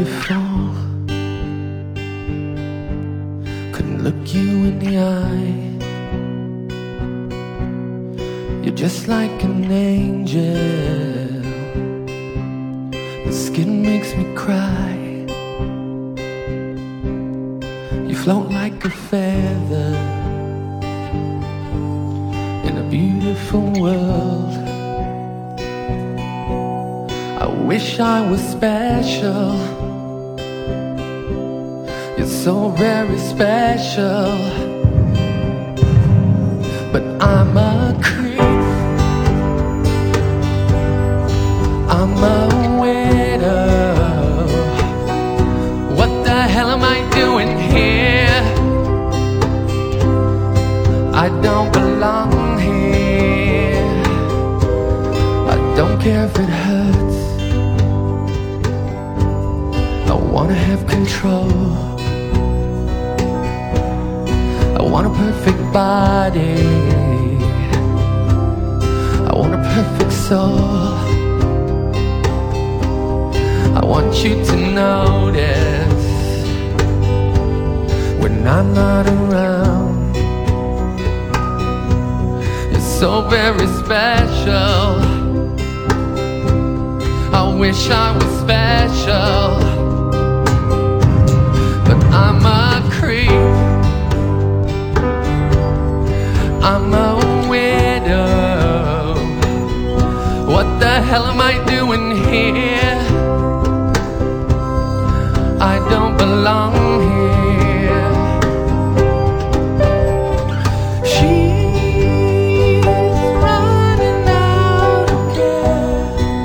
before. Couldn't look you in the eye. You're just like an angel. The skin makes me cry. You float like a feather in a beautiful world. I wish I was special. You're so very special. But I'm a creep. I'm a widow. What the hell am I doing here? I don't belong here. I don't care if it hurts. I wanna have control. I want a perfect body. I want a perfect soul. I want you to notice when I'm not around. You're so very special. I wish I was special. But I'm a creep. I'm a widow. What the hell am I doing here? I don't belong here. She's running out again.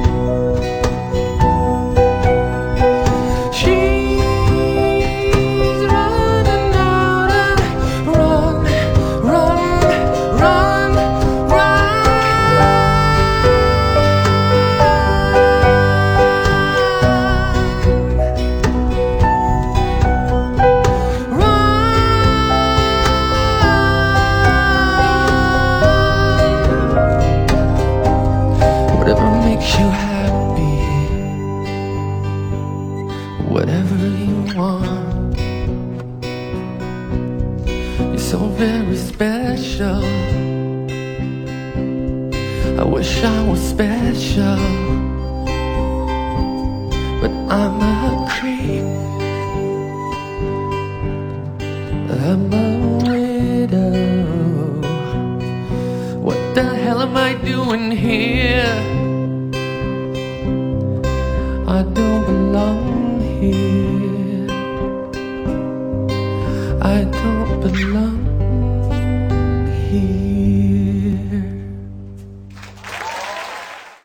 She's running out and run, run, run, run. Whatever makes you happy, whatever you want. You're so very special. I wish I was special. But I'm a creep. I'm a widow. What the hell am I doing here? I don't belong here. I don't belong here.